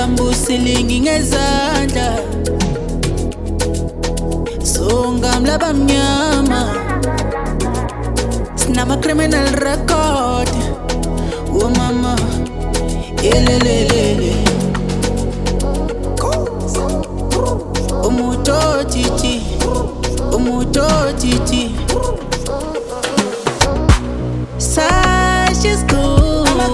Usibambusilingi ngezandla songamla bamnyama sinama criminal record oh mama yelelelele umuto titi such is good.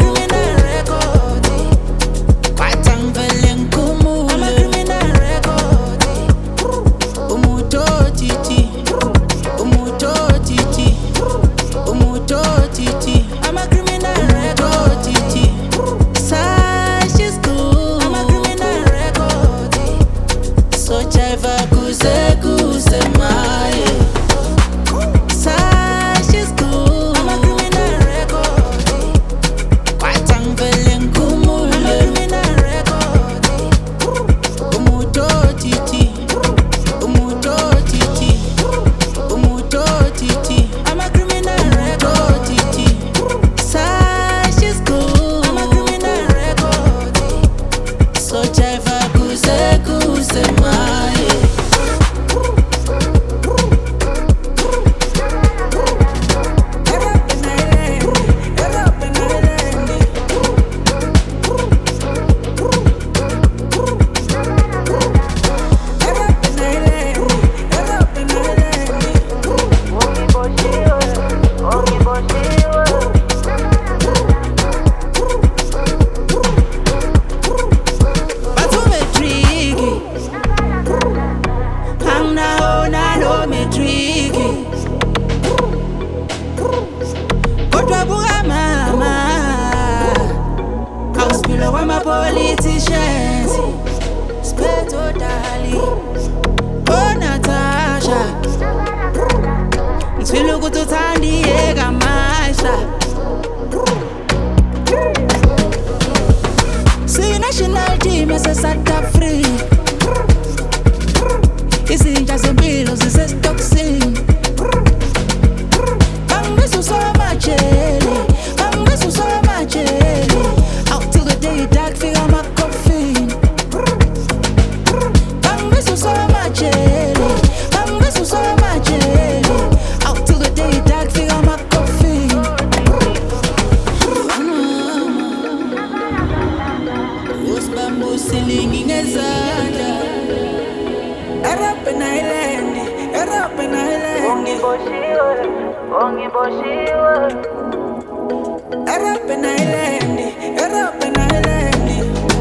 Politicians, split totally. Oh Natasha, ngifila ukuthi uthandiyeka masha. See national team South Africa. Izinja zempilo zisesitoksini. Bangibiza usomajele, bangibiza usomajele. Out till the day dark figure my coffin. Bangibiza usomajele, bangibiza usomajele. Out till the day dark figure my coffin. Usibambusilingi ngezandla Europe and Ireland, Europe and Ireland. Ongiboshiwe Europe and Ireland, Europe and Ireland.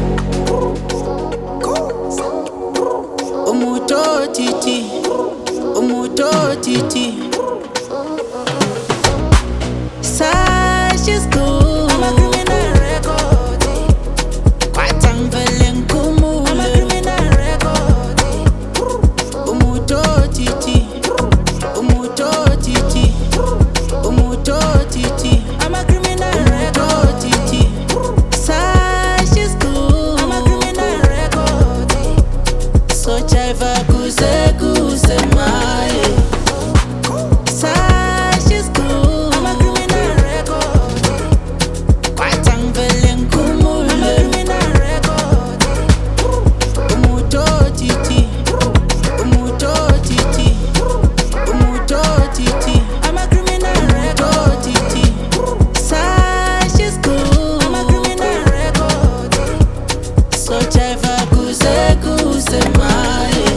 Umuto titi such is good. I'm a criminal record. Kwatang vele nkumule. I'm a criminal record. Umuto titi I'm a criminal record. Such is good. I'm a criminal record. So chaiva kuze maye. Such is good. I'm a criminal record. Kwatang vele nkumule. I'm a criminal record. Umuto titi I'm a criminal record. Such is good. I'm a criminal record. So chaiva kuze maye.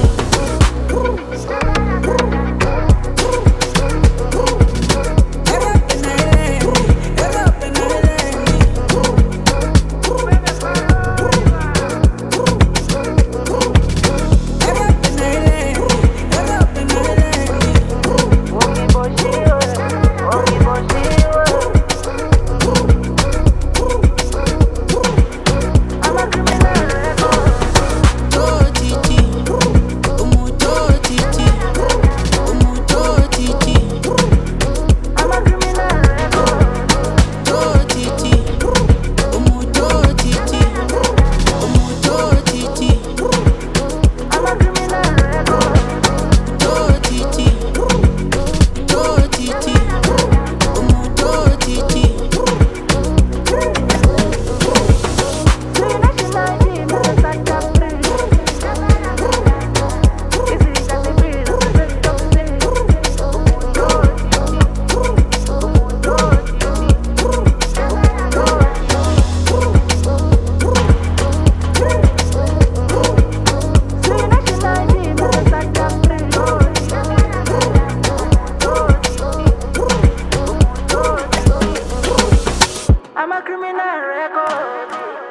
I'm a criminal record.